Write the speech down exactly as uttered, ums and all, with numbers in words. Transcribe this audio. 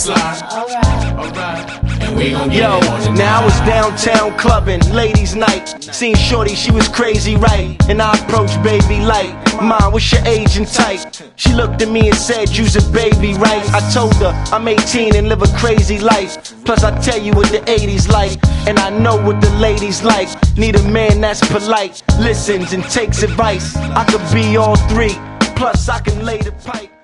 slide. Alright, alright. And we gon' get Yo, it on the now I night. was downtown clubbing, ladies' night. Seen shorty, she was crazy, right? And I approached baby like, Mom, what's your age and type? She looked at me and said, you's a baby, right? I told her, I'm eighteen and live a crazy life. Plus I tell you what the eighties like, and I know what the ladies like. Need a man that's polite, listens and takes advice. I could be all three, plus I can lay the pipe.